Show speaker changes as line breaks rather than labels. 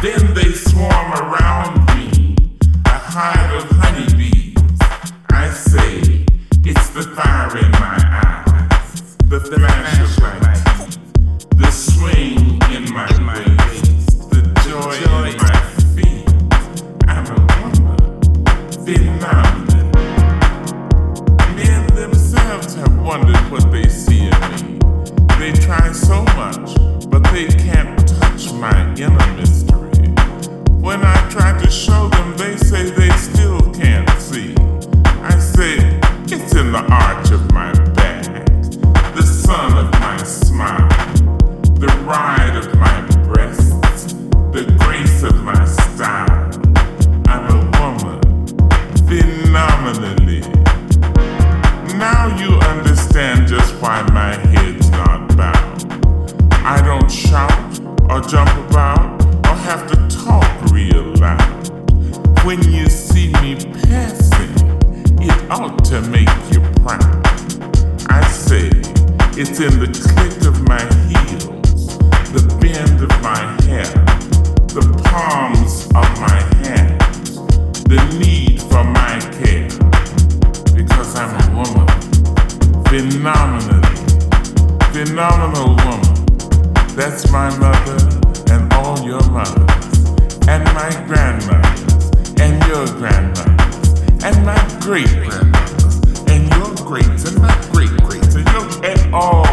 Then they swarm around me, a hive of honeybees. I say, it's the fire in my eyes, the flash of my teeth, the swing in my waist, the joy in my feet. I'm a woman, phenomenal. Men themselves have wondered what they see in me. They try so much, but they can't touch my inner mystery. When I try to show them, they say they still can't see. I say, it's in the arch of my back, the sun of my smile, the ride of my breasts, the grace of my style. I'm a woman, phenomenally. Now you understand just why my head's not bowed. I don't shout or jump about or have to talk real loud. When you see me passing, it ought to make you proud. I say, it's in the click of my heels, the bend of my hair, the palms of my hands, the need for my care. Because I'm a woman, phenomenal woman. That's my mother and all your mothers, and my grandmothers, and your grandmothers, and my great grandmothers, and your greats, and my great greats, and your, and all